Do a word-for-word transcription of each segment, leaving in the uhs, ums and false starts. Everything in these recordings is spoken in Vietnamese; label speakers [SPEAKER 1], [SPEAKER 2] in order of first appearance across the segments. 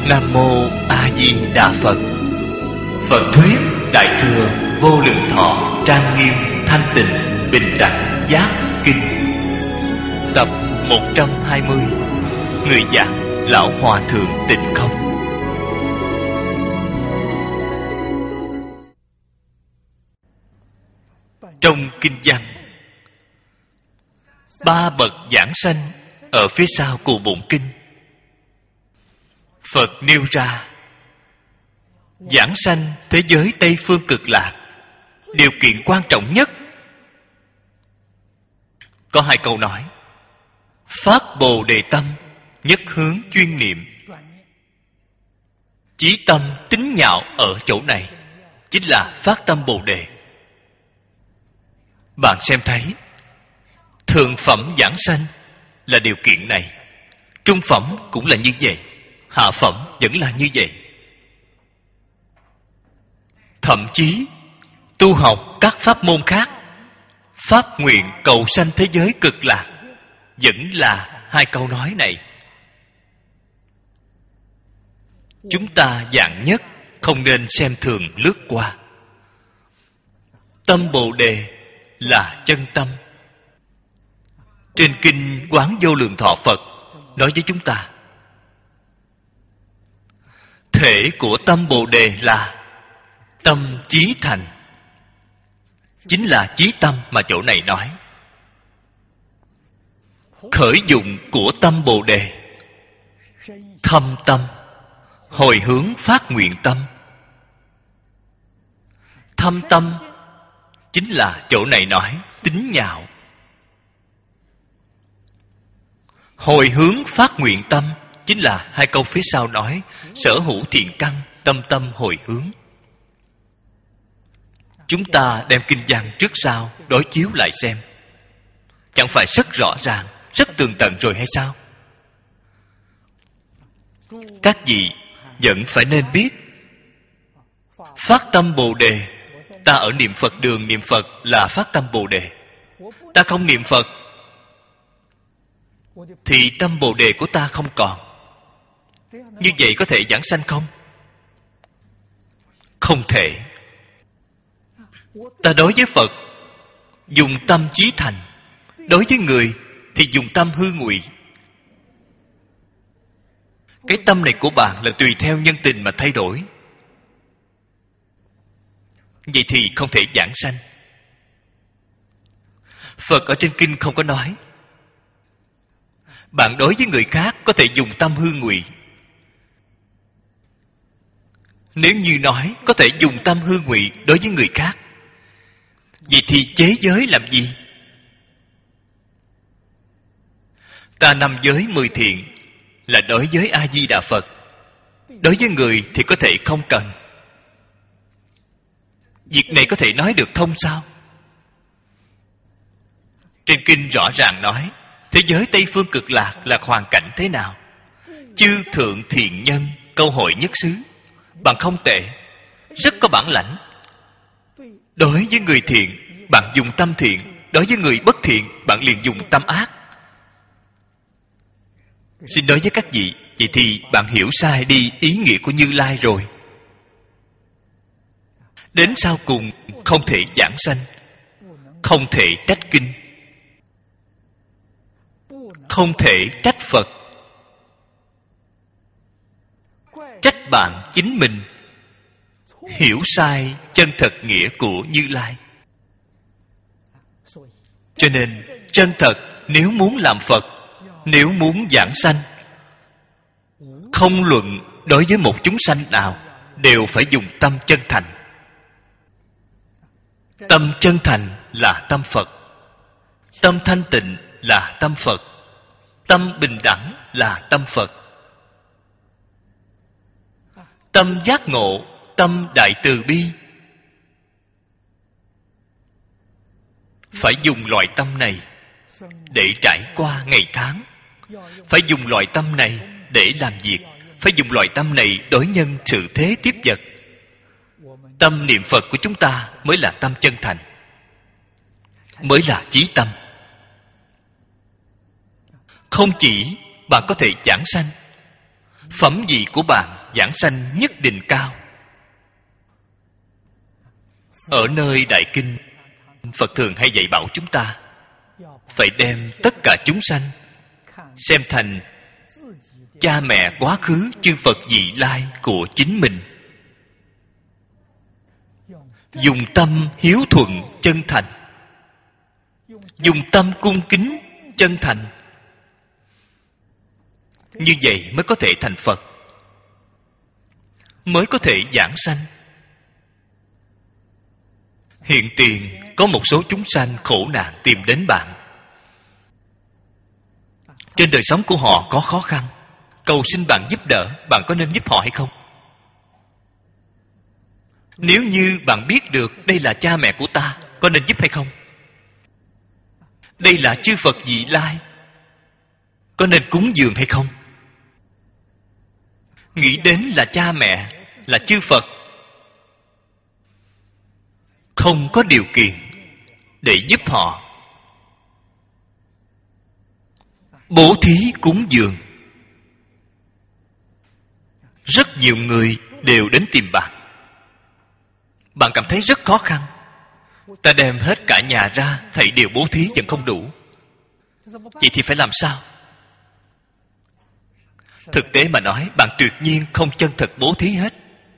[SPEAKER 1] Nam Mô A Di Đà Phật. Phật thuyết Đại thừa Vô Lượng Thọ Trang Nghiêm Thanh Tịnh Bình Đẳng Giác Kinh. Tập một trăm hai mươi. Người giảng Lão Hòa Thượng Tịnh Không. Trong kinh văn, ba bậc giảng sanh ở phía sau cụ bụng kinh, Phật nêu ra giảng sanh thế giới Tây Phương Cực Lạc, điều kiện quan trọng nhất có hai câu nói: phát Bồ Đề tâm, nhất hướng chuyên niệm. Chí tâm tín nhạo ở chỗ này chính là phát tâm Bồ Đề. Bạn xem thấy, thượng phẩm giảng sanh là điều kiện này, trung phẩm cũng là như vậy, hạ phẩm vẫn là như vậy. Thậm chí tu học các pháp môn khác, phát nguyện cầu sanh thế giới Cực Lạc vẫn là hai câu nói này. Chúng ta dạng nhất không nên xem thường lướt qua. Tâm Bồ Đề là chân tâm. Trên kinh Quán Vô Lượng Thọ Phật nói với chúng ta, thể của tâm Bồ Đề là tâm chí thành, chính là chí tâm mà chỗ này nói. Khởi dụng của tâm Bồ Đề, thâm tâm, hồi hướng phát nguyện tâm. Thâm tâm chính là chỗ này nói tín nhạo. Hồi hướng phát nguyện tâm chính là hai câu phía sau nói sở hữu thiện căn, tâm tâm hồi hướng. Chúng ta đem kinh văn trước sau đối chiếu lại xem, chẳng phải rất rõ ràng, rất tường tận rồi hay sao? Các vị vẫn phải nên biết, phát tâm Bồ Đề, ta ở niệm Phật đường niệm Phật là phát tâm Bồ Đề. Ta không niệm Phật thì tâm Bồ Đề của ta không còn. Như vậy có thể giảng sanh không? Không thể. Ta đối với Phật dùng tâm chí thành, đối với người thì dùng tâm hư ngụy. Cái tâm này của bạn là tùy theo nhân tình mà thay đổi. Vậy thì không thể giảng sanh. Phật ở trên kinh không có nói. Bạn đối với người khác có thể dùng tâm hư ngụy. Nếu như nói có thể dùng tâm hư ngụy đối với người khác, vậy thì chế giới làm gì? Ta năm giới mười thiện là đối với A Di Đà Phật. Đối với người thì có thể không cần. Việc này có thể nói được thông sao? Trên kinh rõ ràng nói thế giới Tây Phương Cực Lạc là hoàn cảnh thế nào. Chư thượng thiện nhân câu hội nhất xứ. Bạn không tệ, rất có bản lãnh. Đối với người thiện, bạn dùng tâm thiện. Đối với người bất thiện, bạn liền dùng tâm ác. Xin nói với các vị, vậy thì bạn hiểu sai đi ý nghĩa của Như Lai rồi. Đến sau cùng không thể giảng sanh, không thể trách kinh, không thể trách Phật, trách bạn chính mình hiểu sai chân thật nghĩa của Như Lai. Cho nên chân thật, nếu muốn làm Phật, nếu muốn giảng sanh, không luận đối với một chúng sanh nào, đều phải dùng tâm chân thành. Tâm chân thành là tâm Phật, tâm thanh tịnh là tâm Phật, tâm bình đẳng là tâm Phật, tâm giác ngộ, tâm đại từ bi. Phải dùng loại tâm này để trải qua ngày tháng. Phải dùng loại tâm này để làm việc. Phải dùng loại tâm này đối nhân sự thế tiếp vật. Tâm niệm Phật của chúng ta mới là tâm chân thành, mới là chí tâm. Không chỉ bạn có thể giảng sanh, Phẩm vị của bạn giảng sanh nhất định cao. Ở nơi Đại Kinh, Phật thường hay dạy bảo chúng ta phải đem tất cả chúng sanh xem thành cha mẹ quá khứ chư Phật vị lai của chính mình. Dùng tâm hiếu thuận chân thành, dùng tâm cung kính chân thành, như vậy mới có thể thành Phật, mới có thể giảng sanh. Hiện tiền có một số chúng sanh khổ nạn tìm đến bạn. Trên đời sống của họ có khó khăn, cầu xin bạn giúp đỡ. Bạn có nên giúp họ hay không? Nếu như bạn biết được đây là cha mẹ của ta, có nên giúp hay không? Đây là chư Phật vị lai, có nên cúng dường hay không? Nghĩ đến là cha mẹ, là chư Phật, không có điều kiện để giúp họ. Bố thí cúng dường, rất nhiều người đều đến tìm bạn. Bạn cảm thấy rất khó khăn. Ta đem hết cả nhà ra, thầy đều bố thí vẫn không đủ. Vậy thì phải làm sao? Thực tế mà nói, bạn tuyệt nhiên không chân thật bố thí hết.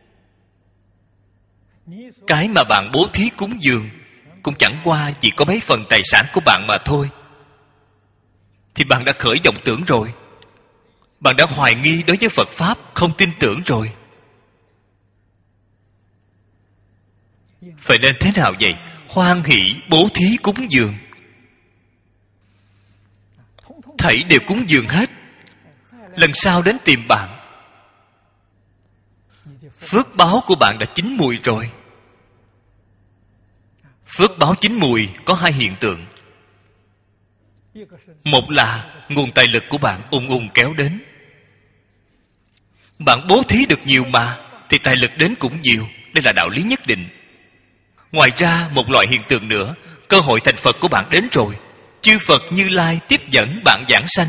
[SPEAKER 1] Cái mà bạn bố thí cúng dường cũng chẳng qua chỉ có mấy phần tài sản của bạn mà thôi. Thì bạn đã khởi vọng tưởng rồi. Bạn đã hoài nghi đối với Phật Pháp, không tin tưởng rồi. Phải nên thế nào vậy? Hoan hỷ bố thí cúng dường, thảy đều cúng dường hết. Lần sau đến tìm bạn, phước báo của bạn đã chín mùi rồi. Phước báo chín mùi có hai hiện tượng. Một là nguồn tài lực của bạn ùng ùng kéo đến. Bạn bố thí được nhiều mà, thì tài lực đến cũng nhiều. Đây là đạo lý nhất định. Ngoài ra, một loại hiện tượng nữa, cơ hội thành Phật của bạn đến rồi. Chư Phật Như Lai tiếp dẫn bạn giảng sanh.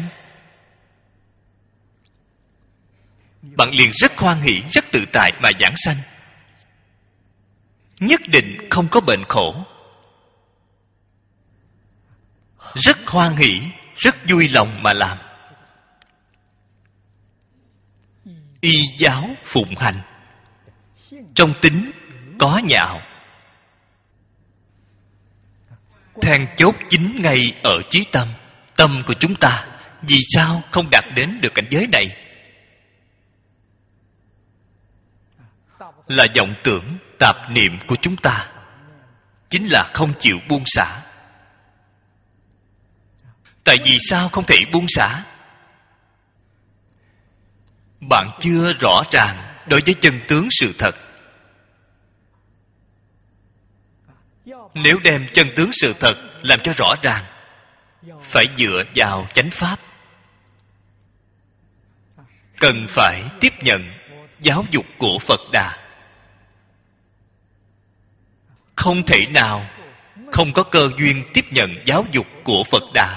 [SPEAKER 1] Bạn liền rất hoan hỷ, rất tự tại mà giảng sanh. Nhất định không có bệnh khổ. Rất hoan hỷ, rất vui lòng mà làm. Y giáo phụng hành, trong tính có nhạo. Then chốt chính ngay ở chí tâm. Tâm của chúng ta vì sao không đạt đến được cảnh giới này? Là vọng tưởng tạp niệm của chúng ta, chính là không chịu buông xả. Tại vì sao không thể buông xả? Bạn chưa rõ ràng đối với chân tướng sự thật. Nếu đem chân tướng sự thật làm cho rõ ràng, phải dựa vào chánh pháp. Cần phải tiếp nhận giáo dục của Phật Đà. Không thể nào không có cơ duyên tiếp nhận giáo dục của Phật Đà.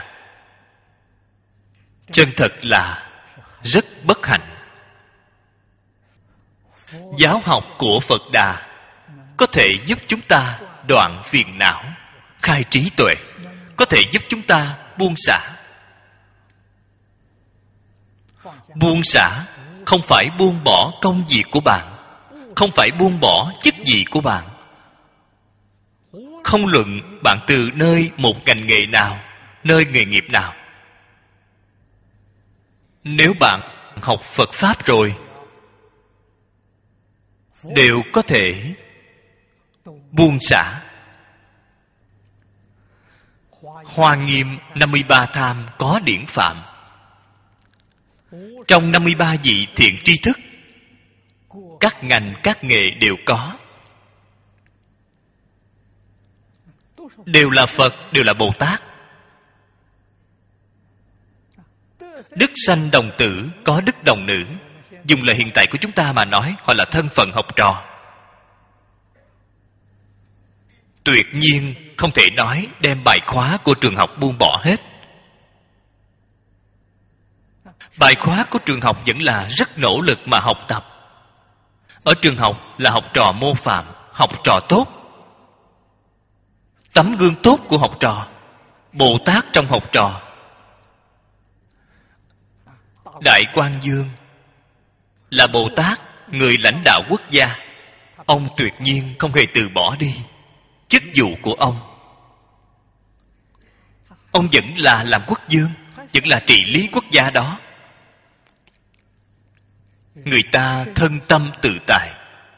[SPEAKER 1] Chân thật là rất bất hạnh. Giáo học của Phật Đà có thể giúp chúng ta đoạn phiền não, khai trí tuệ, có thể giúp chúng ta buông xả. Buông xả không phải buông bỏ công việc của bạn, không phải buông bỏ chức vị của bạn. Không luận bạn từ nơi một ngành nghề nào, nơi nghề nghiệp nào. Nếu bạn học Phật Pháp rồi, đều có thể buông xả. Hoa Nghiêm năm mươi ba tham có điển phạm. Trong năm mươi ba vị thiện tri thức, các ngành các nghề đều có. Đều là Phật, đều là Bồ Tát. Đức sanh đồng tử, có đức đồng nữ. Dùng lời hiện tại của chúng ta mà nói, họ là thân phận học trò. Tuyệt nhiên không thể nói đem bài khóa của trường học buông bỏ hết. Bài khóa của trường học vẫn là rất nỗ lực mà học tập. Ở trường học là học trò mô phạm, học trò tốt, tấm gương tốt của học trò, Bồ Tát trong học trò. Đại Quang Dương là Bồ Tát, người lãnh đạo quốc gia. Ông tuyệt nhiên không hề từ bỏ đi chức vụ của ông. Ông vẫn là làm quốc vương, vẫn là trị lý quốc gia đó. Người ta thân tâm tự tại,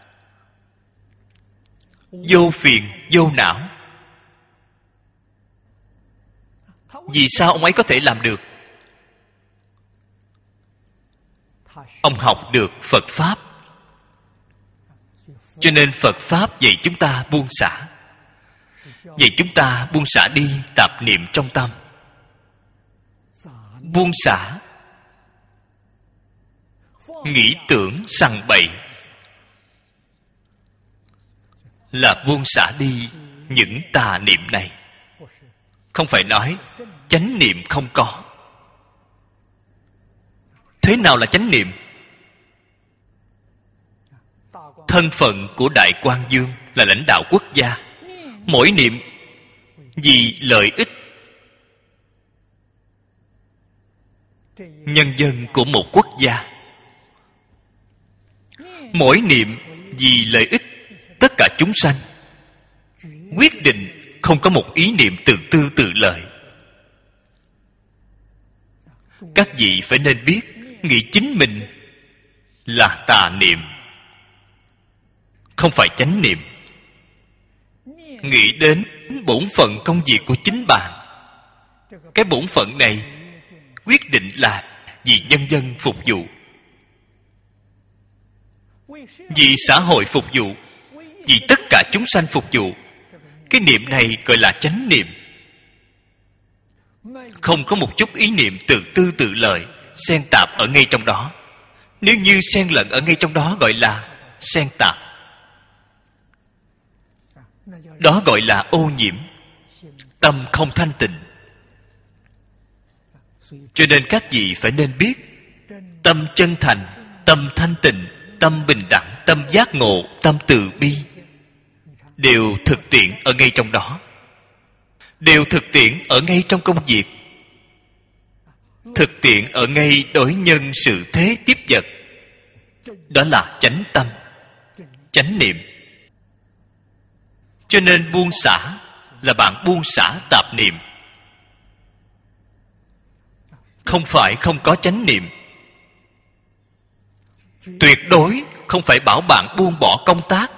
[SPEAKER 1] vô phiền, vô não. Vì sao ông ấy có thể làm được? Ông học được Phật Pháp. Cho nên Phật Pháp dạy chúng ta buông xả, dạy chúng ta buông xả đi tạp niệm trong tâm. Buông xả nghĩ tưởng sằng bậy, là buông xả đi những tà niệm này. Không phải nói chánh niệm không có. Thế nào là chánh niệm? Thân phận của Đại Quang Dương là lãnh đạo quốc gia. Mỗi niệm vì lợi ích nhân dân của một quốc gia. Mỗi niệm vì lợi ích tất cả chúng sanh. Quyết định không có một ý niệm tự tư tự lợi. Các vị phải nên biết, nghĩ chính mình là tà niệm, không phải chánh niệm. Nghĩ đến bổn phận công việc của chính bạn. Cái bổn phận này quyết định là vì nhân dân phục vụ, vì xã hội phục vụ, vì tất cả chúng sanh phục vụ. Cái niệm này gọi là chánh niệm. Không có một chút ý niệm tự tư tự lợi xen tạp ở ngay trong đó. Nếu như xen lẫn ở ngay trong đó gọi là xen tạp. Đó gọi là ô nhiễm, tâm không thanh tịnh. Cho nên các vị phải nên biết, tâm chân thành, tâm thanh tịnh, tâm bình đẳng, tâm giác ngộ, tâm từ bi đều thực tiễn ở ngay trong đó. Đều thực tiễn ở ngay trong công việc, thực tiễn ở ngay đối nhân sự thế tiếp vật. Đó là chánh tâm, chánh niệm. Cho nên buông xả là bạn buông xả tạp niệm. Không phải không có chánh niệm. Tuyệt đối không phải bảo bạn buông bỏ công tác.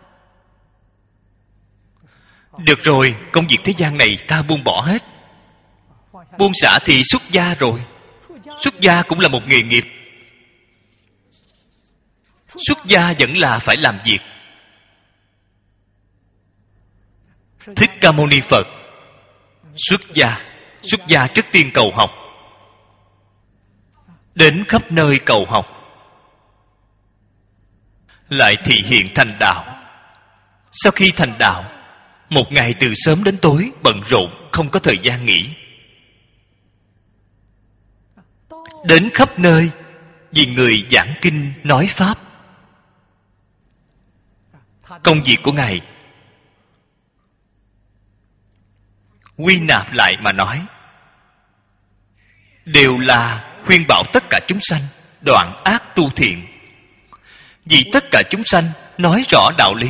[SPEAKER 1] Được rồi, công việc thế gian này ta buông bỏ hết. Buông xả thì xuất gia rồi. Xuất gia cũng là một nghề nghiệp. Xuất gia vẫn là phải làm việc. Thích Ca Mâu Ni Phật xuất gia. Xuất gia trước tiên cầu học, đến khắp nơi cầu học, lại thị hiện thành đạo. Sau khi thành đạo, một ngày từ sớm đến tối bận rộn, không có thời gian nghỉ. Đến khắp nơi vì người giảng kinh nói pháp. Công việc của Ngài quy nạp lại mà nói, đều là khuyên bảo tất cả chúng sanh đoạn ác tu thiện. Vì tất cả chúng sanh nói rõ đạo lý,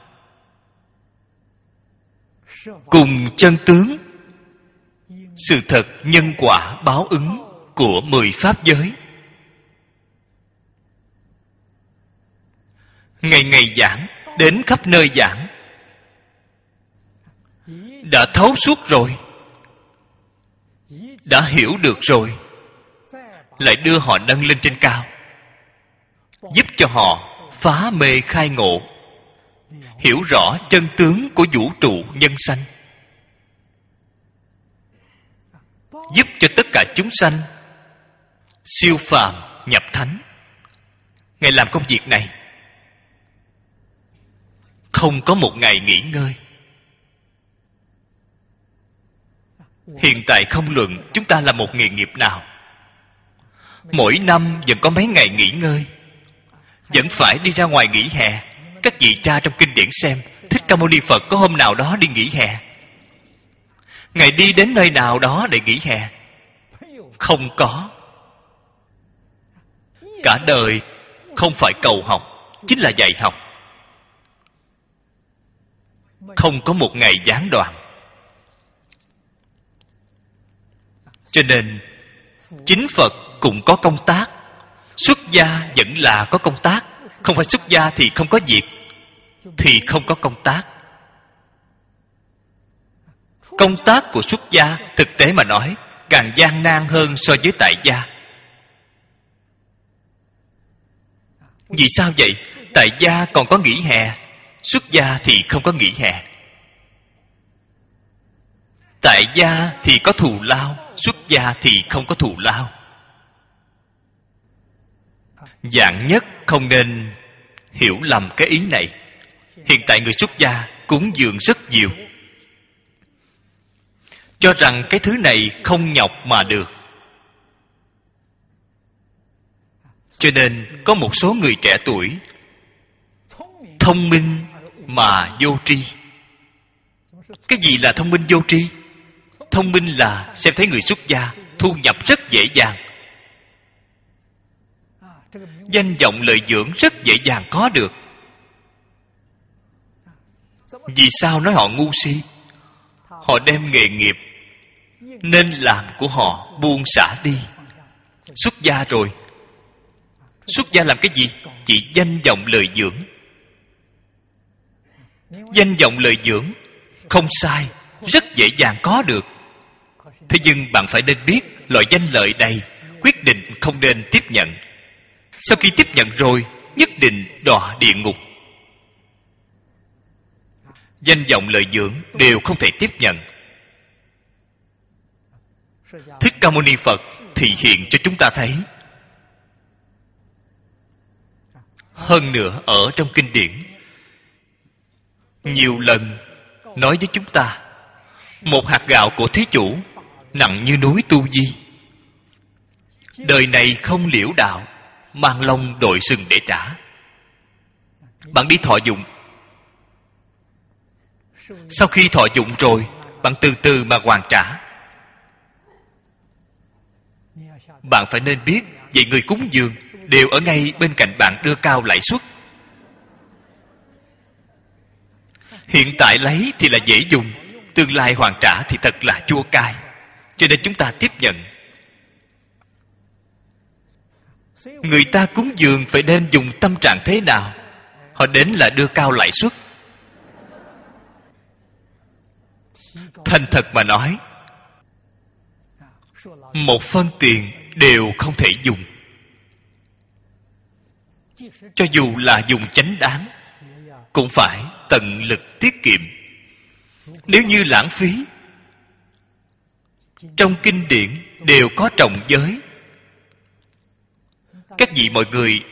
[SPEAKER 1] cùng chân tướng, sự thật nhân quả báo ứng của mười pháp giới. Ngày ngày giảng, đến khắp nơi giảng, đã thấu suốt rồi, đã hiểu được rồi, lại đưa họ nâng lên trên cao, giúp cho họ phá mê khai ngộ, hiểu rõ chân tướng của vũ trụ nhân sanh, giúp cho tất cả chúng sanh siêu phàm nhập thánh. Ngài làm công việc này không có một ngày nghỉ ngơi. Hiện tại không luận chúng ta là một nghề nghiệp nào, mỗi năm vẫn có mấy ngày nghỉ ngơi, vẫn phải đi ra ngoài nghỉ hè. Các vị tra trong kinh điển xem, Thích Ca Mâu Ni Phật có hôm nào đó đi nghỉ hè? Ngài đi đến nơi nào đó để nghỉ hè? Không có. Cả đời không phải cầu học, chính là dạy học. Không có một ngày gián đoạn. Cho nên chính Phật cũng có công tác, xuất gia vẫn là có công tác. Không phải xuất gia thì không có việc, thì không có công tác. Công tác của xuất gia thực tế mà nói càng gian nan hơn so với tại gia. Vì sao vậy? Tại gia còn có nghỉ hè, xuất gia thì không có nghỉ hè. Tại gia thì có thù lao, xuất gia thì không có thù lao. Dạng nhất không nên hiểu lầm cái ý này. Hiện tại người xuất gia cúng dường rất nhiều, cho rằng cái thứ này không nhọc mà được. Cho nên có một số người trẻ tuổi thông minh mà vô tri. Cái gì là thông minh vô tri? Thông minh là xem thấy người xuất gia thu nhập rất dễ dàng, danh vọng lợi dưỡng rất dễ dàng có được. Vì sao nói họ ngu si? Họ đem nghề nghiệp nên làm của họ buông xả đi. Xuất gia rồi, xuất gia làm cái gì? Chỉ danh vọng lợi dưỡng. Danh vọng lợi dưỡng không sai, rất dễ dàng có được. Thế nhưng bạn phải nên biết loại danh lợi này quyết định không nên tiếp nhận. Sau khi tiếp nhận rồi, nhất định đọa địa ngục. Danh vọng lợi dưỡng đều không thể tiếp nhận. Thích Ca Mâu Ni Phật thị hiện cho chúng ta thấy. Hơn nữa ở trong kinh điển nhiều lần nói với chúng ta, một hạt gạo của thí chủ nặng như núi Tu Di. Đời này không liễu đạo, mang lông đội sừng để trả. Bạn đi thọ dụng. Sau khi thọ dụng rồi, bạn từ từ mà hoàn trả. Bạn phải nên biết, vậy người cúng dường đều ở ngay bên cạnh bạn đưa cao lãi suất. Hiện tại lấy thì là dễ dùng, tương lai hoàn trả thì thật là chua cay. Cho nên chúng ta tiếp nhận. Người ta cúng dường phải nên dùng tâm trạng thế nào? Họ đến là đưa cao lãi suất. Thành thật mà nói, một phân tiền đều không thể dùng. Cho dù là dùng chánh đáng, cũng phải tận lực tiết kiệm. Nếu như lãng phí, trong kinh điển đều có trọng giới. Các vị mọi người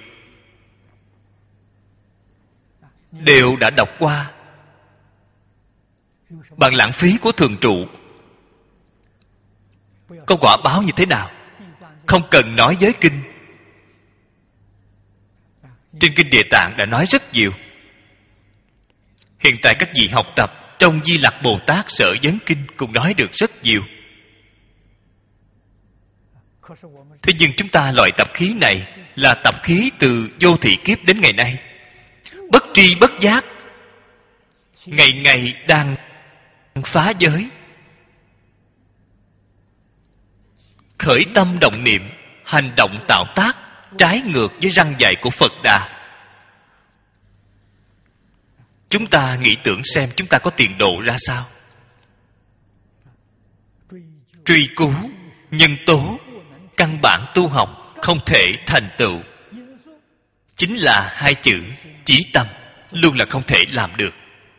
[SPEAKER 1] đều đã đọc qua. Bằng lãng phí của thường trụ có quả báo như thế nào? Không cần nói giới kinh. Trên kinh Địa Tạng đã nói rất nhiều. Hiện tại các vị học tập trong Di Lặc Bồ Tát Sở Vấn Kinh cũng nói được rất nhiều. Thế nhưng chúng ta loại tập khí này là tập khí từ vô thị kiếp đến ngày nay. Bất tri bất giác, ngày ngày đang phá giới. Khởi tâm động niệm, hành động tạo tác trái ngược với răn dạy của Phật Đà. Chúng ta nghĩ tưởng xem chúng ta có tiền độ ra sao? Truy cứu nhân tố căn bản tu học không thể thành tựu, chính là hai chữ chí tâm, luôn là không thể làm được.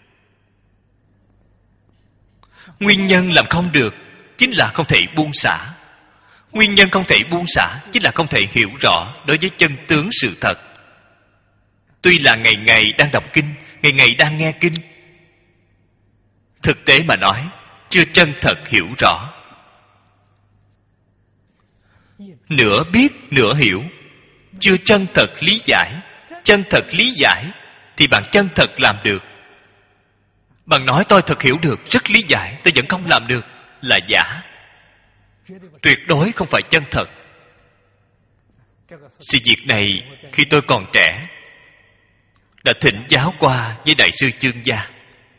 [SPEAKER 1] Nguyên nhân làm không được chính là không thể buông xả. Nguyên nhân không thể buông xả chính là không thể hiểu rõ đối với chân tướng sự thật. Tuy là ngày ngày đang đọc kinh, ngày ngày đang nghe kinh, thực tế mà nói chưa chân thật hiểu rõ. nửa biết nửa hiểu, chưa chân thật lý giải. Chân thật lý giải thì bạn chân thật làm được. Bạn nói tôi thật hiểu được, rất lý giải, tôi vẫn không làm được, là giả. Tuyệt đối không phải chân thật. Sự việc này khi tôi còn trẻ đã thỉnh giáo qua với Đại sư Chương Gia.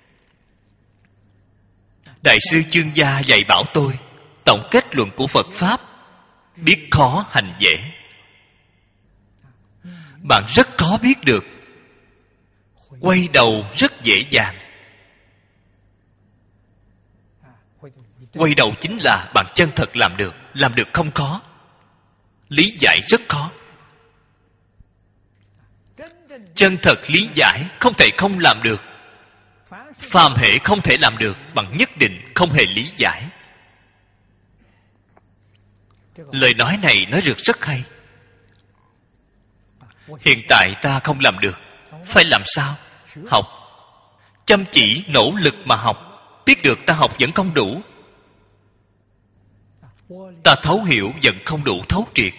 [SPEAKER 1] Đại sư Chương Gia dạy bảo tôi tổng kết luận của Phật Pháp: biết khó hành dễ. Bạn rất khó biết được, quay đầu rất dễ dàng. Quay đầu chính là bạn chân thật làm được. Làm được không khó, lý giải rất khó. Chân thật lý giải không thể không làm được. Phàm hệ không thể làm được, bằng nhất định không hề lý giải. Lời nói này nói được rất hay. Hiện tại ta không làm được, phải làm sao? Học. Chăm chỉ nỗ lực mà học. Biết được ta học vẫn không đủ, ta thấu hiểu vẫn không đủ thấu triệt.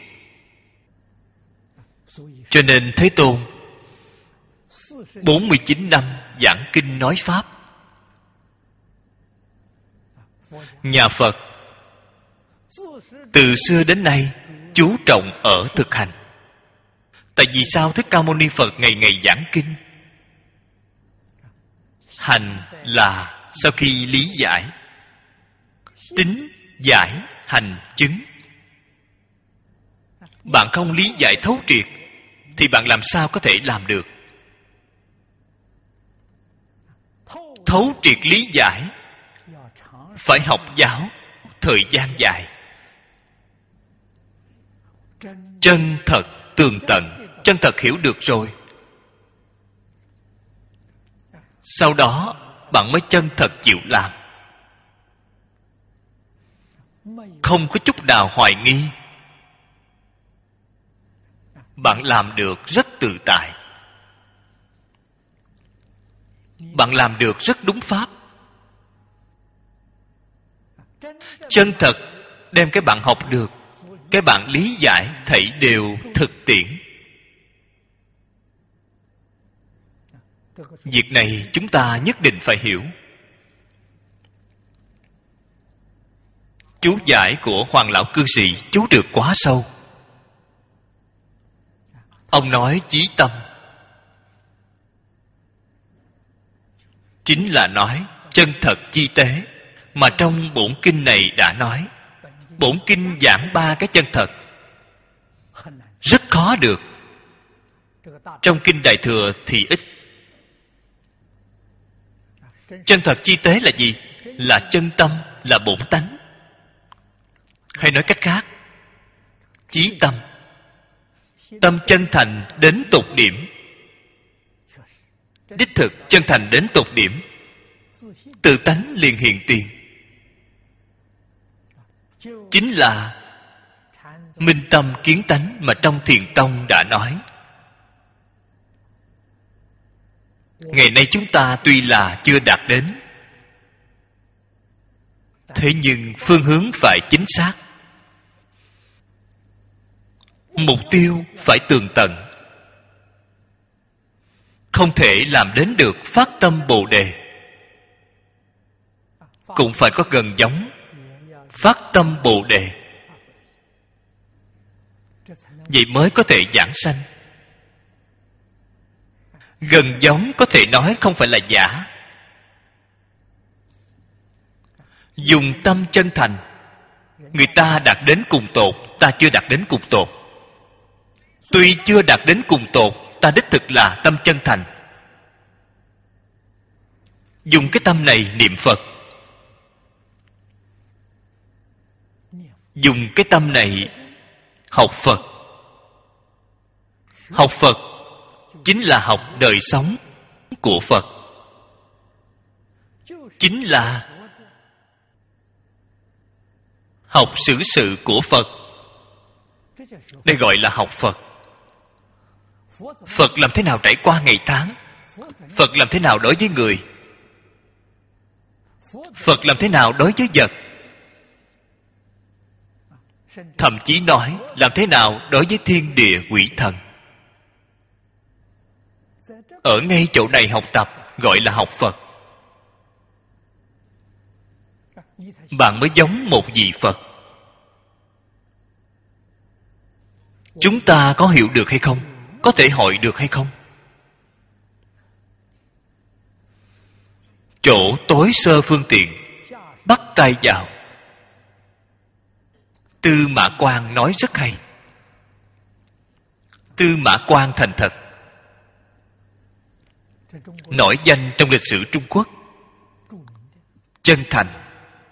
[SPEAKER 1] Cho nên Thế Tôn bốn mươi chín năm giảng kinh nói Pháp. Nhà Phật từ xưa đến nay chú trọng ở thực hành. Tại vì sao Thích Ca Mâu Ni Phật ngày ngày giảng kinh? Hành là sau khi lý giải. Tín, giải, hành, chứng. Bạn không lý giải thấu triệt thì bạn làm sao có thể làm được? Thấu triệt lý giải phải học giáo thời gian dài. Chân thật tường tận, chân thật hiểu được rồi, sau đó bạn mới chân thật chịu làm. Không có chút nào hoài nghi, bạn làm được rất tự tại. Bạn làm được rất đúng pháp. Chân thật đem cái bạn học được, cái bạn lý giải thảy đều thực tiễn. Việc này chúng ta nhất định phải hiểu. Chú giải của Hoàng Lão Cư Sĩ chú được quá sâu. Ông nói chí tâm chính là nói chân thật chi tế, mà trong bổn kinh này đã nói. Bổn kinh giảng ba cái chân thật rất khó được. Trong kinh Đại Thừa thì ít. Chân thật chi tế là gì? Là chân tâm, là bổn tánh. Hay nói cách khác, chí tâm. Tâm chân thành đến tột điểm. Đích thực chân thành đến tột điểm, tự tánh liền hiện tiền. Chính là minh tâm kiến tánh mà trong Thiền Tông đã nói. Ngày nay chúng ta tuy là chưa đạt đến, thế nhưng phương hướng phải chính xác. Mục tiêu phải tường tận. Không thể làm đến được phát tâm Bồ Đề, cũng phải có gần giống phát tâm Bồ Đề, vậy mới có thể giảng sanh. Gần giống có thể nói không phải là giả. Dùng tâm chân thành. Người ta đạt đến cùng tột, ta chưa đạt đến cùng tột. Tuy chưa đạt đến cùng tột, ta đích thực là tâm chân thành. Dùng cái tâm này niệm Phật. Dùng cái tâm này học Phật. Học Phật chính là học đời sống của Phật. Chính là học xử sự của Phật. Đây gọi là học Phật. Phật làm thế nào trải qua ngày tháng? Phật làm thế nào đối với người? Phật làm thế nào đối với vật? thậm chí nói làm thế nào đối với thiên địa quỷ thần. Ở ngay chỗ này học tập gọi là học Phật. Bạn mới giống một vị Phật. Chúng ta có hiểu được hay không? Có thể hội được hay không? Chỗ tối sơ phương tiện, bắt tay vào. Tư Mã Quan nói rất hay. Tư Mã Quan thành thật, nổi danh trong lịch sử Trung Quốc. Chân thành.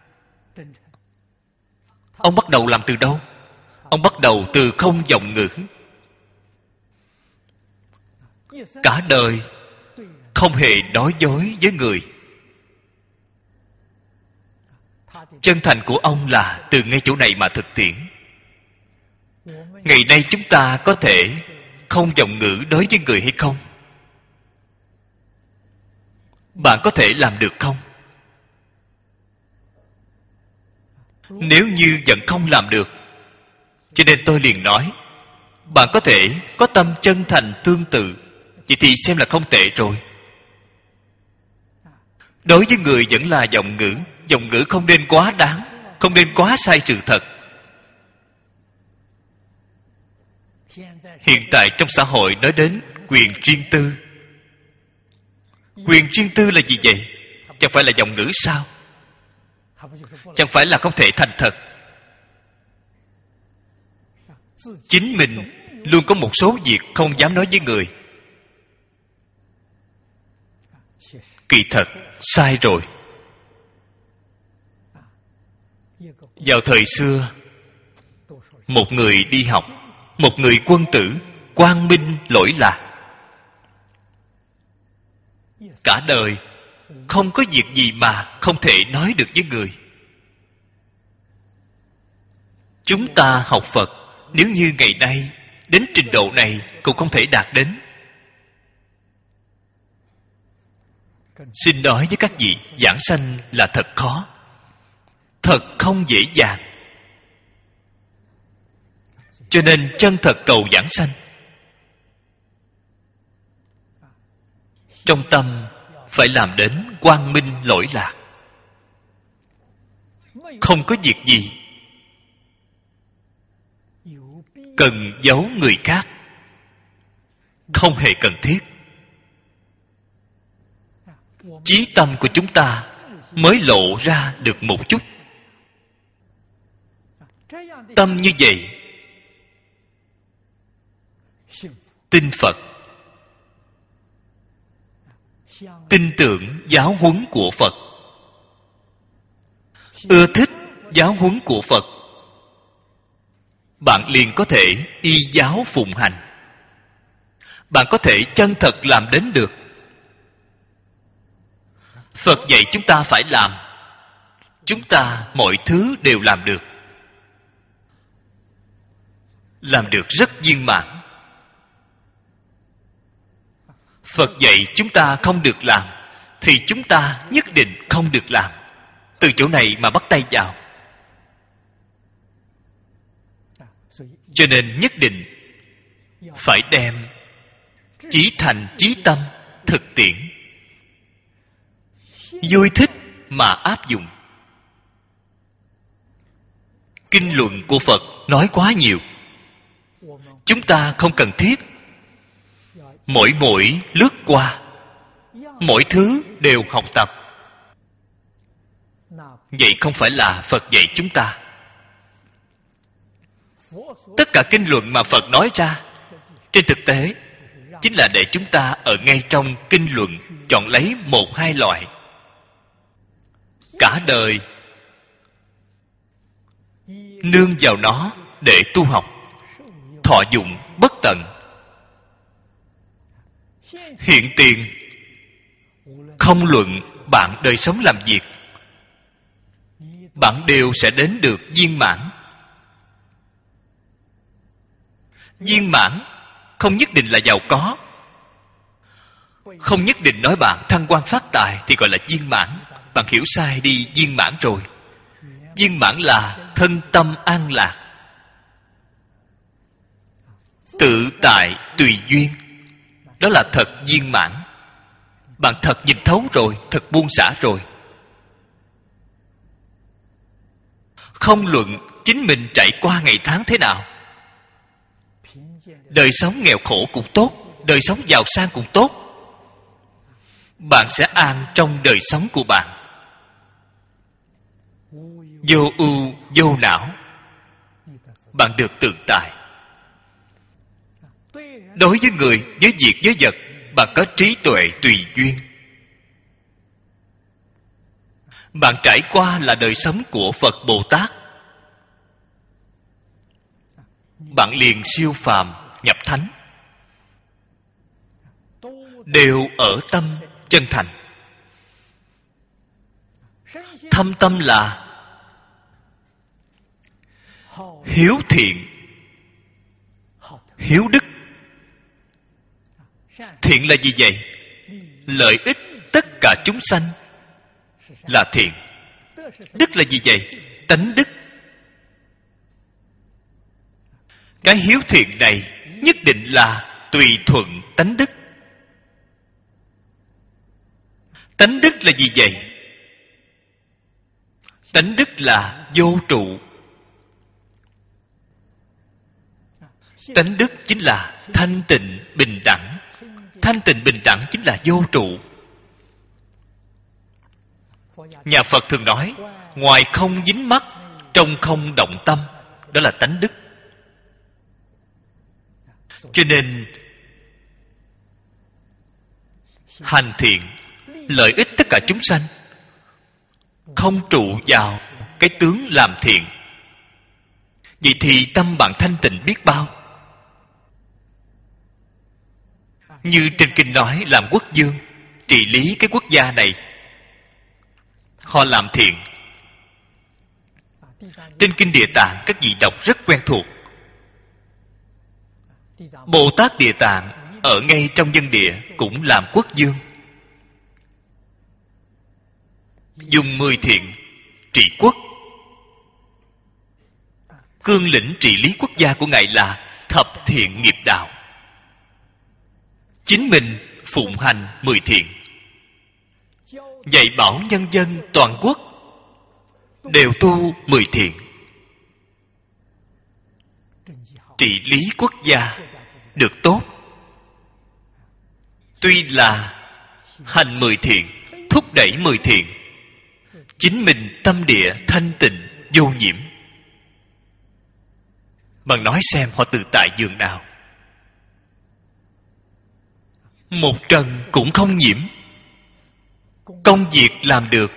[SPEAKER 1] Ông bắt đầu làm từ đâu? Ông bắt đầu từ không vọng ngữ. Cả đời không hề nói dối với người. Chân thành của ông là từ ngay chỗ này mà thực tiễn. Ngày nay chúng ta có thể không vọng ngữ đối với người hay không? Bạn có thể làm được không? Nếu như vẫn không làm được, cho nên tôi liền nói, bạn có thể có tâm chân thành tương tự, vậy thì xem là không tệ rồi. Đối với người vẫn là vọng ngữ. Vọng ngữ không nên quá đáng, không nên quá sai sự thật. Hiện tại trong xã hội nói đến quyền riêng tư. Quyền riêng tư là gì vậy? Chẳng phải là vọng ngữ sao? Chẳng phải là không thể thành thật? Chính mình luôn có một số việc không dám nói với người. Kỳ thật sai rồi. Vào thời xưa, một người đi học, một người quân tử, quang minh lỗi lạc, cả đời không có việc gì mà không thể nói được với người. Chúng ta học Phật, nếu như ngày nay đến trình độ này cũng không thể đạt đến. Xin nói với các vị, giảng sanh là thật khó, thật không dễ dàng. Cho nên chân thật cầu giảng sanh. Trong tâm phải làm đến quang minh lỗi lạc. Không có việc gì cần giấu người khác, không hề cần thiết. Chí tâm của chúng ta mới lộ ra được một chút. Tâm như vậy tin Phật, tin tưởng giáo huấn của Phật, ưa thích giáo huấn của Phật, bạn liền có thể y giáo phụng hành. Bạn có thể chân thật làm đến được. Phật dạy chúng ta phải làm, chúng ta mọi thứ đều làm được. Làm được rất viên mãn. Phật dạy chúng ta không được làm, thì chúng ta nhất định không được làm. Từ chỗ này mà bắt tay vào. Cho nên nhất định phải đem chí thành chí tâm thực tiễn, vui thích mà áp dụng. Kinh luận của Phật nói quá nhiều, chúng ta không cần thiết mỗi mỗi lướt qua, mỗi thứ đều học tập. Vậy không phải là Phật dạy chúng ta. Tất cả kinh luận mà Phật nói ra, trên thực tế chính là để chúng ta ở ngay trong kinh luận chọn lấy một hai loại. Cả đời nương vào nó để tu học, thọ dụng bất tận. Hiện tiền không luận bạn đời sống làm việc, bạn đều sẽ đến được viên mãn. Viên mãn không nhất định là giàu có, không nhất định nói bạn thăng quan phát tài thì gọi là viên mãn. Bạn hiểu sai đi. Viên mãn rồi, viên mãn là thân tâm an lạc, tự tại tùy duyên, đó là thật viên mãn. Bạn thật nhìn thấu rồi, thật buông xả rồi. Không luận chính mình trải qua ngày tháng thế nào, đời sống nghèo khổ cũng tốt, đời sống giàu sang cũng tốt, bạn sẽ an trong đời sống của bạn. Vô ưu vô não, bạn được tự tại. Đối với người, với việc, với vật, bạn có trí tuệ tùy duyên. Bạn trải qua là đời sống của Phật Bồ Tát, bạn liền siêu phàm nhập thánh, đều ở tâm chân thành. Thâm tâm là hiếu thiện, hiếu đức. Thiện là gì vậy? Lợi ích tất cả chúng sanh là thiện. Đức là gì vậy? Tánh đức. Cái hiếu thiện này nhất định là tùy thuận tánh đức. Tánh đức là gì vậy? Tánh đức là vô trụ. Tánh đức chính là thanh tịnh bình đẳng. Thanh tịnh bình đẳng chính là vô trụ. Nhà Phật thường nói, ngoài không dính mắc, trong không động tâm. Đó là tánh đức. Cho nên hành thiện, lợi ích tất cả chúng sanh, không trụ vào cái tướng làm thiện. Vậy thì tâm bạn thanh tịnh biết bao. Như trên kinh nói, làm quốc vương, trị lý cái quốc gia này, họ làm thiện. Trên kinh Địa Tạng, các vị đọc rất quen thuộc. Bồ Tát Địa Tạng ở ngay trong dân địa cũng làm quốc vương, dùng mười thiện trị quốc. Cương lĩnh trị lý quốc gia của ngài là thập thiện nghiệp đạo. Chính mình phụng hành mười thiện, dạy bảo nhân dân toàn quốc đều tu mười thiện. Trị lý quốc gia được tốt. Tuy là hành mười thiện, thúc đẩy mười thiện, chính mình tâm địa thanh tịnh vô nhiễm. Bạn nói xem họ tự tại dường nào. Một trần cũng không nhiễm. Công việc làm được,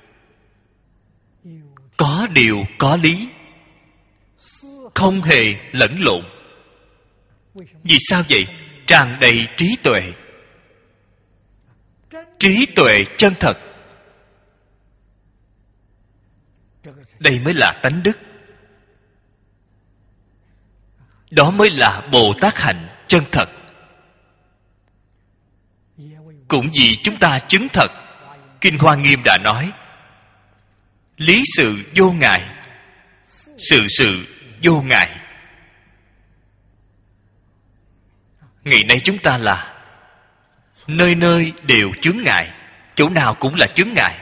[SPEAKER 1] có điều có lý, không hề lẫn lộn. Vì sao vậy? Tràn đầy trí tuệ. Trí tuệ chân thật, đây mới là tánh đức. Đó mới là Bồ Tát hạnh chân thật. Cũng vì chúng ta chứng thật, Kinh Hoa Nghiêm đã nói, lý sự vô ngại, sự sự vô ngại. Ngày nay chúng ta là nơi nơi đều chướng ngại, chỗ nào cũng là chướng ngại.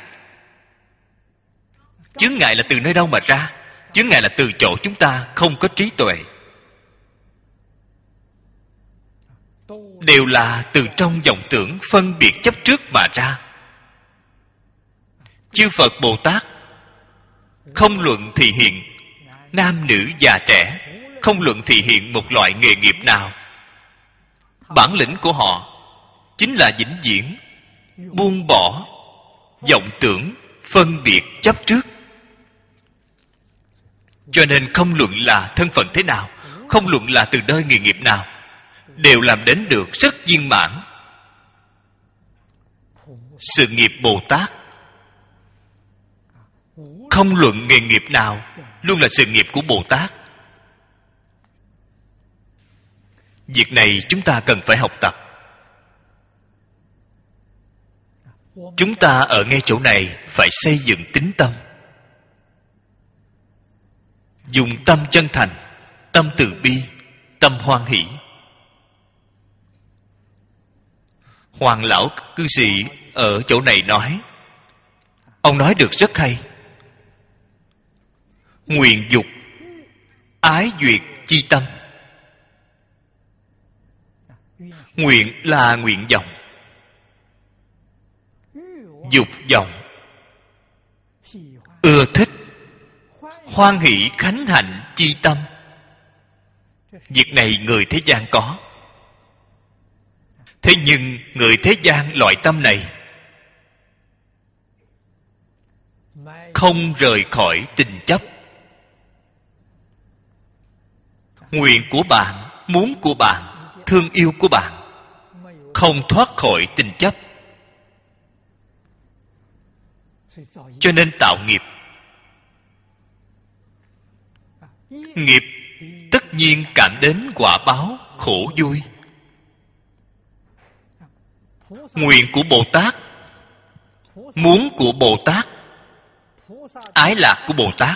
[SPEAKER 1] Chướng ngại là từ nơi đâu mà ra? Chướng ngại là từ chỗ chúng ta không có trí tuệ. Đều là từ trong vọng tưởng phân biệt chấp trước mà ra. Chư Phật Bồ Tát không luận thị hiện nam nữ già trẻ, không luận thị hiện một loại nghề nghiệp nào, bản lĩnh của họ chính là vĩnh viễn buông bỏ vọng tưởng phân biệt chấp trước. Cho nên không luận là thân phận thế nào, không luận là từ nơi nghề nghiệp nào, đều làm đến được rất viên mãn. Sự nghiệp Bồ Tát không luận nghề nghiệp nào, luôn là sự nghiệp của Bồ Tát. Việc này chúng ta cần phải học tập. Chúng ta ở ngay chỗ này phải xây dựng tín tâm, dùng tâm chân thành, tâm từ bi, tâm hoan hỷ. Hoàng lão cư sĩ ở chỗ này nói, ông nói được rất hay. Nguyện dục ái duyệt chi tâm. Nguyện là nguyện vọng, dục vọng, ưa thích, hoan hỷ khánh hạnh chi tâm. Việc này người thế gian có. Thế nhưng người thế gian loại tâm này không rời khỏi tình chấp. Nguyện của bạn, muốn của bạn, thương yêu của bạn không thoát khỏi tình chấp. Cho nên tạo nghiệp. Nghiệp tất nhiên cảm đến quả báo khổ vui. Nguyện của Bồ Tát, muốn của Bồ Tát, ái lạc của Bồ Tát,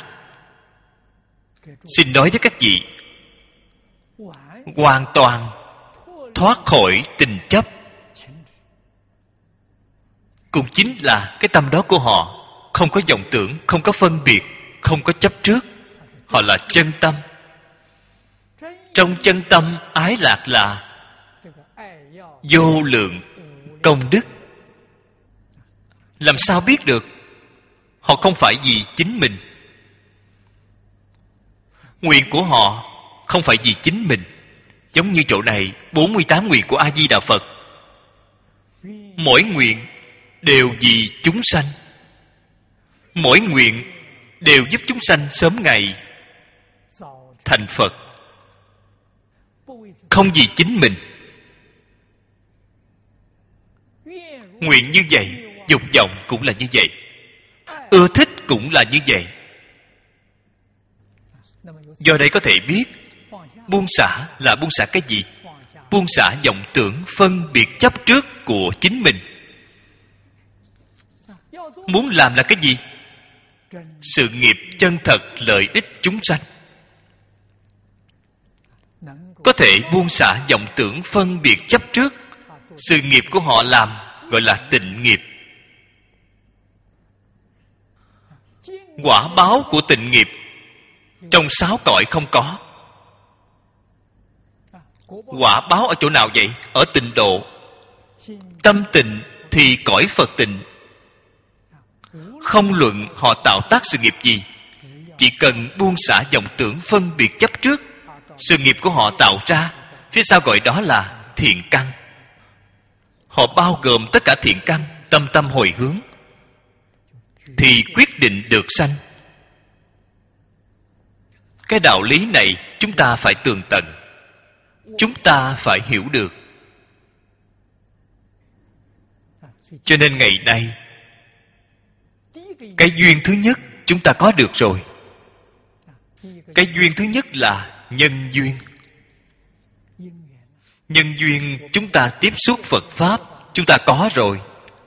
[SPEAKER 1] xin nói với các vị, hoàn toàn thoát khỏi tình chấp. Cũng chính là cái tâm đó của họ không có vọng tưởng, không có phân biệt, không có chấp trước. Họ là chân tâm. Trong chân tâm ái lạc là vô lượng công đức. Làm sao biết được? Họ không phải vì chính mình. Nguyện của họ không phải vì chính mình. Giống như chỗ này bốn mươi tám nguyện của A Di Đà Phật, mỗi nguyện đều vì chúng sanh. Mỗi nguyện đều giúp chúng sanh sớm ngày thành Phật. Không vì chính mình. Nguyện như vậy, dục vọng cũng là như vậy, ưa thích cũng là như vậy. Do đây có thể biết buông xả là buông xả cái gì? Buông xả vọng tưởng phân biệt chấp trước của chính mình. Muốn làm là cái gì? Sự nghiệp chân thật lợi ích chúng sanh. Có thể buông xả vọng tưởng phân biệt chấp trước, sự nghiệp của họ làm gọi là tịnh nghiệp. Quả báo của tịnh nghiệp trong sáu cõi không có. Quả báo ở chỗ nào vậy? Ở tịnh độ. Tâm tịnh thì cõi Phật tịnh. Không luận họ tạo tác sự nghiệp gì, chỉ cần buông xả vọng tưởng phân biệt chấp trước, sự nghiệp của họ tạo ra, phía sau gọi đó là thiện căn. Họ bao gồm tất cả thiện căn, tâm tâm hồi hướng, thì quyết định được sanh. Cái đạo lý này chúng ta phải tường tận, chúng ta phải hiểu được. Cho nên ngày nay, cái duyên thứ nhất chúng ta có được rồi. Cái duyên thứ nhất là nhân duyên. Nhân duyên chúng ta tiếp xúc Phật Pháp, chúng ta có rồi.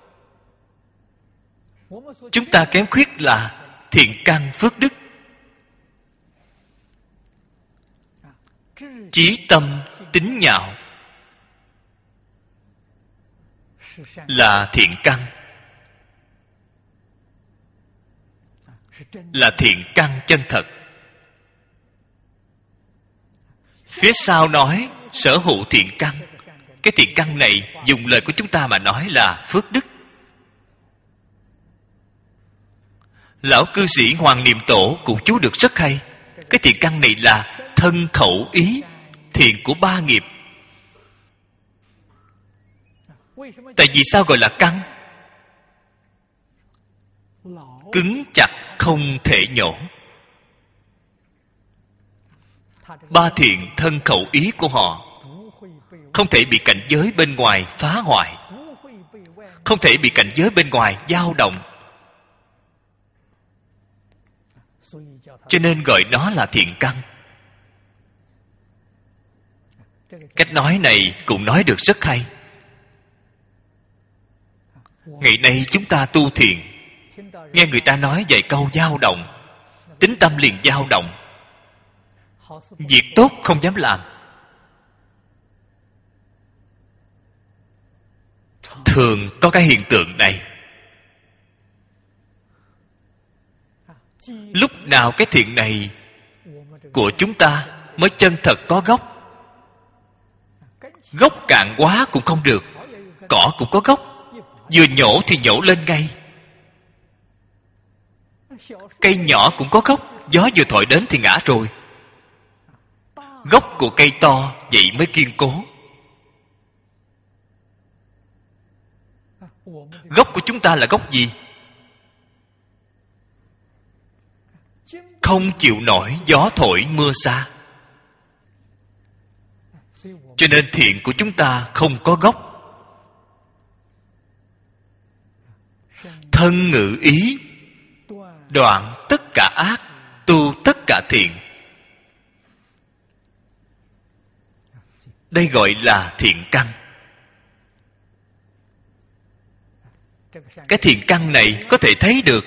[SPEAKER 1] Chúng ta kém khuyết là thiện căn phước đức. Chí tâm tính nhạo là thiện căn, là thiện căn chân thật. Phía sau nói sở hữu thiện căn. Cái thiện căn này dùng lời của chúng ta mà nói là phước đức. Lão cư sĩ Hoàng Niệm Tổ cũng chú được rất hay. Cái thiện căn này là thân khẩu ý, thiện của ba nghiệp. Tại vì sao gọi là căn? Cứng chặt không thể nhổ. Ba thiện thân khẩu ý của họ không thể bị cảnh giới bên ngoài phá hoại, không thể bị cảnh giới bên ngoài dao động. Cho nên gọi nó là thiện căn. Cách nói này cũng nói được rất hay. Ngày nay chúng ta tu thiền, nghe người ta nói vài câu dao động, tính tâm liền dao động. Việc tốt không dám làm, thường có cái hiện tượng này. Lúc nào cái thiện này của chúng ta mới chân thật có gốc? Gốc cạn quá cũng không được, cỏ cũng có gốc, vừa nhổ thì nhổ lên ngay. Cây nhỏ cũng có gốc, gió vừa thổi đến thì ngã rồi. Gốc của cây to vậy mới kiên cố. Gốc của chúng ta là gốc gì? Không chịu nổi gió thổi mưa xa. Cho nên thiện của chúng ta không có gốc. Thân ngữ ý đoạn tất cả ác, tu tất cả thiện. Đây gọi là thiện căn. Cái thiện căn này có thể thấy được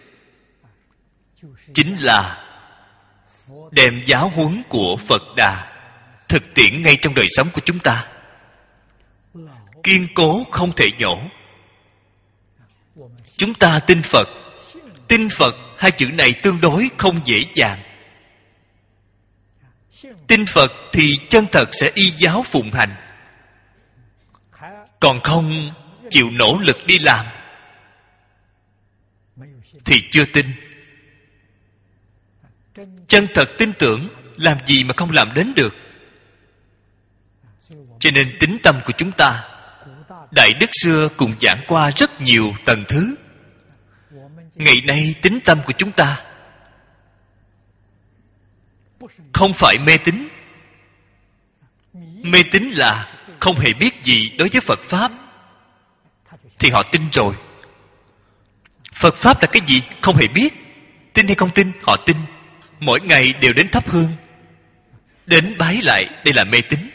[SPEAKER 1] chính là đem giáo huấn của Phật Đà thực tiễn ngay trong đời sống của chúng ta. Kiên cố không thể nhổ. Chúng ta tin Phật. Tin Phật, hai chữ này tương đối không dễ dàng. Tin Phật thì chân thật sẽ y giáo phụng hành, còn không chịu nỗ lực đi làm thì chưa tin. Chân thật tin tưởng, làm gì mà không làm đến được. Cho nên tín tâm của chúng ta, Đại Đức xưa cùng giảng qua rất nhiều tầng thứ. Ngày nay tín tâm của chúng ta không phải mê tín. Mê tín là không hề biết gì đối với Phật Pháp thì họ tin rồi. Phật Pháp là cái gì không hề biết. Tin hay không tin, họ tin. Mỗi ngày đều đến thắp hương, đến bái lại. Đây là mê tín.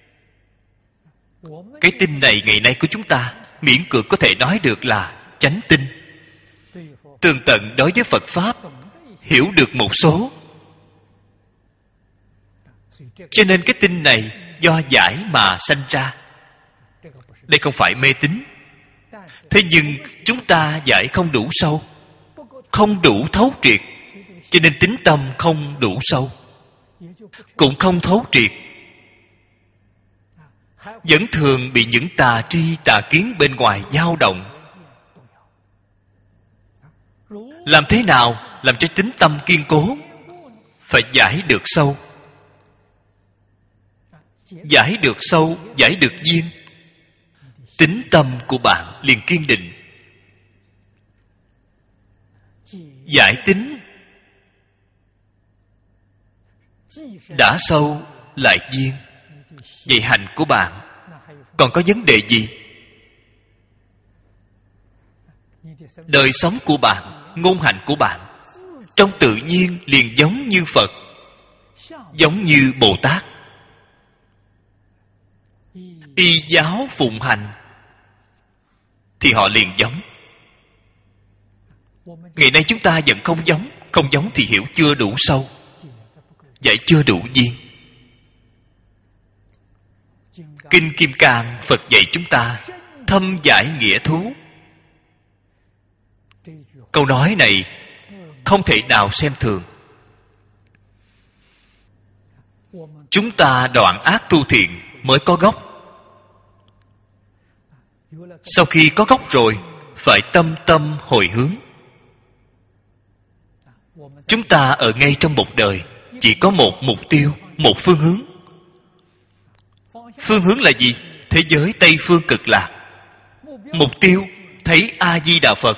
[SPEAKER 1] Cái tin này ngày nay của chúng ta miễn cưỡng có thể nói được là chánh tin. Tường tận đối với Phật Pháp, hiểu được một số. Cho nên cái tin này do giải mà sanh ra. Đây không phải mê tín. Thế nhưng chúng ta giải không đủ sâu, không đủ thấu triệt, cho nên tín tâm không đủ sâu, cũng không thấu triệt, vẫn thường bị những tà tri tà kiến bên ngoài dao động. Làm thế nào làm cho tín tâm kiên cố? Phải giải được sâu. Giải được sâu, giải được duyên, tín tâm của bạn liền kiên định. Giải tín đã sâu lại duyên, vậy hành của bạn còn có vấn đề gì? Đời sống của bạn, ngôn hành của bạn trong tự nhiên liền giống như Phật, giống như Bồ Tát. Y giáo phụng hành thì họ liền giống. Ngày nay chúng ta vẫn không giống. Không giống thì hiểu chưa đủ sâu, giải chưa đủ duyên. Kinh Kim Cang Phật dạy chúng ta thâm giải nghĩa thú. Câu nói này không thể nào xem thường. Chúng ta đoạn ác tu thiện mới có gốc. Sau khi có gốc rồi, phải tâm tâm hồi hướng. Chúng ta ở ngay trong một đời chỉ có một mục tiêu, một phương hướng. Phương hướng là gì? Thế giới Tây Phương Cực Lạc. Mục tiêu thấy A-di-đà Phật.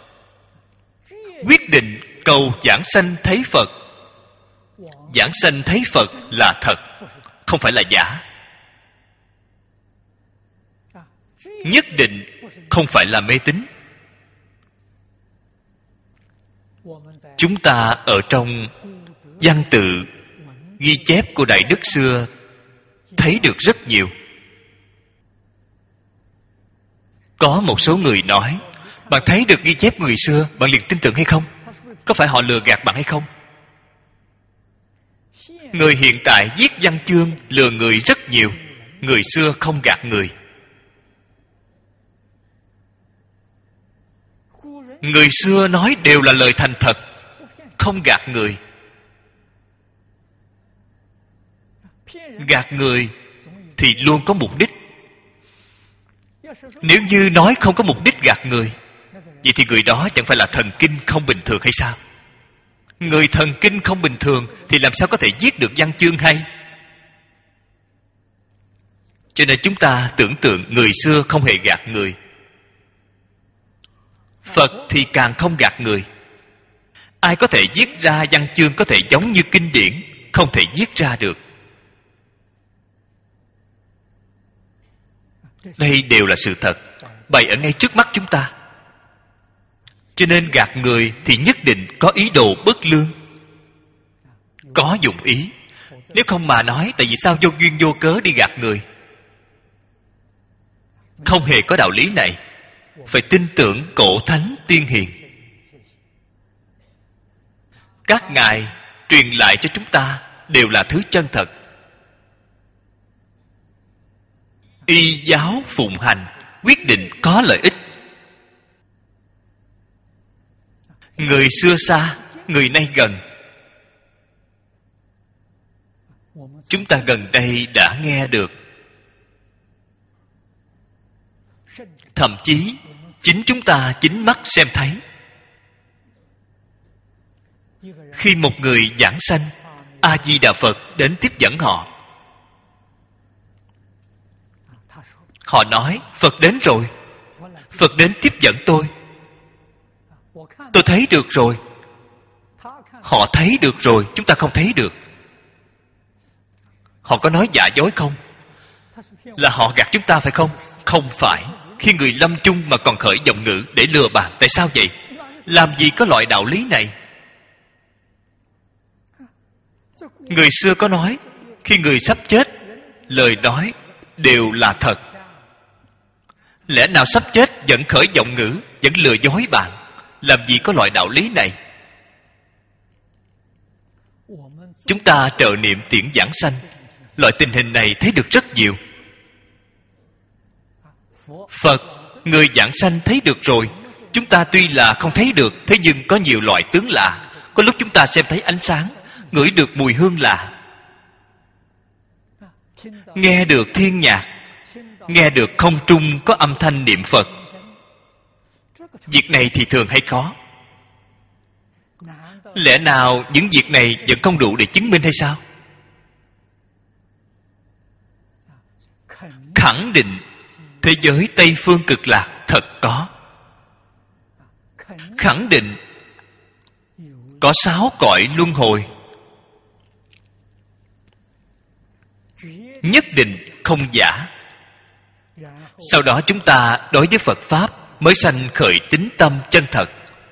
[SPEAKER 1] Quyết định cầu giảng sanh thấy Phật. Giảng sanh thấy Phật là thật, không phải là giả. Nhất định không phải là mê tín. Chúng ta ở trong văn tự ghi chép của Đại Đức xưa thấy được rất nhiều. Có một số người nói, bạn thấy được ghi chép người xưa, bạn liền tin tưởng hay không? Có phải họ lừa gạt bạn hay không? Người hiện tại viết văn chương lừa người rất nhiều. Người xưa không gạt người. Người xưa nói đều là lời thành thật, không gạt người. Gạt người thì luôn có mục đích. Nếu như nói không có mục đích gạt người, vậy thì người đó chẳng phải là thần kinh không bình thường hay sao? Người thần kinh không bình thường thì làm sao có thể viết được văn chương hay? Cho nên chúng ta tưởng tượng người xưa không hề gạt người. Phật thì càng không gạt người. Ai có thể viết ra văn chương có thể giống như kinh điển? Không thể viết ra được. Đây đều là sự thật, bày ở ngay trước mắt chúng ta. Cho nên gạt người thì nhất định có ý đồ bất lương, có dụng ý. Nếu không mà nói, tại vì sao vô duyên vô cớ đi gạt người? Không hề có đạo lý này. Phải tin tưởng cổ thánh tiên hiền. Các ngài truyền lại cho chúng ta đều là thứ chân thật. Y giáo phụng hành, quyết định có lợi ích. Người xưa xa, người nay gần. Chúng ta gần đây đã nghe được. Thậm chí chính chúng ta chính mắt xem thấy. Khi một người giảng sanh, A Di Đà Phật đến tiếp dẫn họ. Họ nói Phật đến rồi, Phật đến tiếp dẫn tôi. Tôi thấy được rồi. Họ thấy được rồi, chúng ta không thấy được. Họ có nói giả dối không? Là họ gạt chúng ta phải không? Không phải. Khi người lâm chung mà còn khởi giọng ngữ để lừa bạn. Tại sao vậy? Làm gì có loại đạo lý này? Người xưa có nói, khi người sắp chết, lời nói đều là thật. Lẽ nào sắp chết vẫn khởi giọng ngữ, vẫn lừa dối bạn? Làm gì có loại đạo lý này? Chúng ta trợ niệm tiễn giảng sanh, loại tình hình này thấy được rất nhiều. Phật, người giảng sanh thấy được rồi. Chúng ta tuy là không thấy được, thế nhưng có nhiều loại tướng lạ. Có lúc chúng ta xem thấy ánh sáng, ngửi được mùi hương lạ, nghe được thiên nhạc, nghe được không trung có âm thanh niệm Phật. Việc này thì thường hay khó. Lẽ nào những việc này vẫn không đủ để chứng minh hay sao? Khẳng định thế giới Tây Phương Cực Lạc thật có. Khẳng định có sáu cõi luân hồi. Nhất định không giả. Sau đó chúng ta đối với Phật Pháp mới sanh khởi tín tâm chân thật.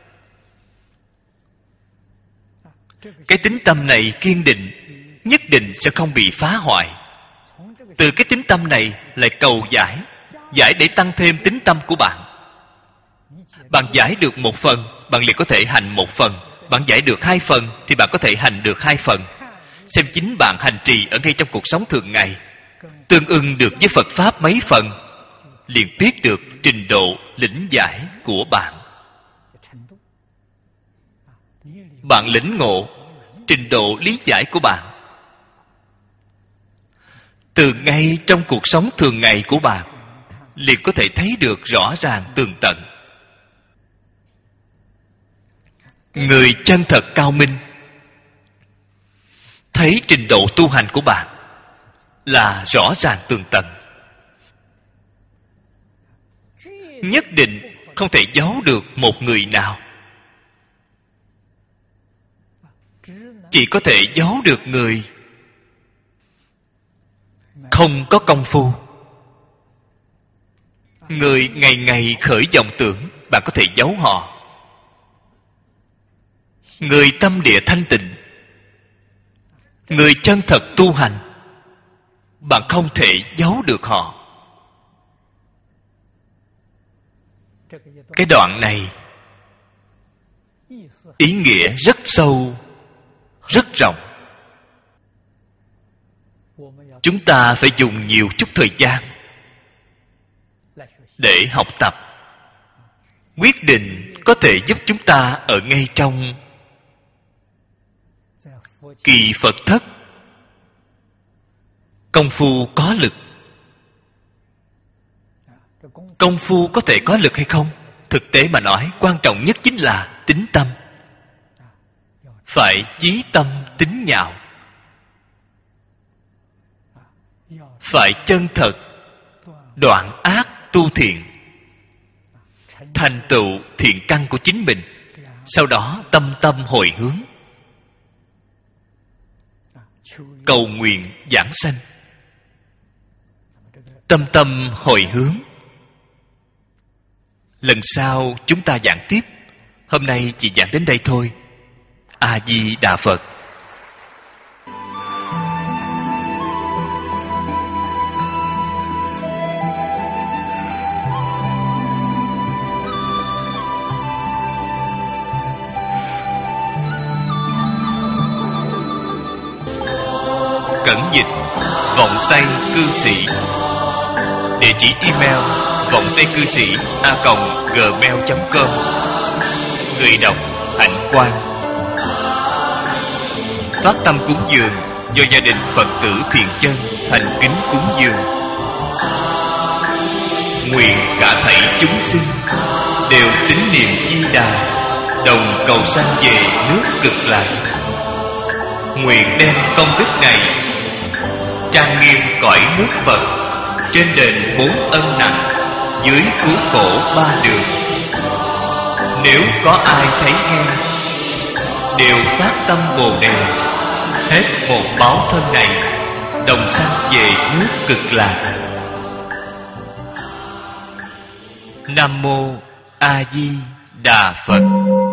[SPEAKER 1] Cái tín tâm này kiên định, nhất định sẽ không bị phá hoại. Từ cái tín tâm này lại cầu giải, giải để tăng thêm tín tâm của bạn. Bạn giải được một phần, bạn liền có thể hành một phần. Bạn giải được hai phần thì bạn có thể hành được hai phần. Xem chính bạn hành trì ở ngay trong cuộc sống thường ngày tương ưng được với Phật Pháp mấy phần, liền biết được trình độ lĩnh giải của bạn. Bạn lĩnh ngộ trình độ lý giải của bạn từ ngay trong cuộc sống thường ngày của bạn, liền có thể thấy được rõ ràng tường tận. Người chân thật cao minh thấy trình độ tu hành của bạn là rõ ràng tường tận, nhất định không thể giấu được một người nào. Chỉ có thể giấu được người không có công phu. Người ngày ngày khởi vọng tưởng, bạn có thể giấu họ. Người tâm địa thanh tịnh, người chân thật tu hành, bạn không thể giấu được họ. Cái đoạn này ý nghĩa rất sâu, rất rộng. Chúng ta phải dùng nhiều chút thời gian để học tập. quyết định có thể giúp chúng ta ở ngay trong kỳ Phật thất. Công phu có lực. Công phu có thể có lực hay không? Thực tế mà nói, quan trọng nhất chính là tín tâm. Phải chí tâm tín nhạo. Phải chân thật, đoạn ác tu thiện, thành tựu thiện căn của chính mình. Sau đó tâm tâm hồi hướng, cầu nguyện giảng sanh. Tâm tâm hồi hướng. Lần sau chúng ta giảng tiếp. Hôm nay chỉ giảng đến đây thôi. A Di Đà Phật. Cẩn dịch vọng tây cư sĩ. Địa chỉ email vọng tây cư sĩ a còng gmail chấm com. Người đọc Hạnh Quang. Phát tâm cúng dường do gia đình Phật tử Thiện Chân thành kính cúng dường. Nguyện cả thảy chúng sinh đều tín niệm Di Đà, đồng cầu sanh về nước Cực Lạc. Nguyện đem công đức này trang nghiêm cõi nước Phật, trên đền bốn ân nặng, dưới cứu khổ ba đường. Nếu có ai thấy nghe, đều phát tâm Bồ Đề, hết một báo thân này, đồng sanh về nước Cực Lạc. Nam mô A Di Đà Phật.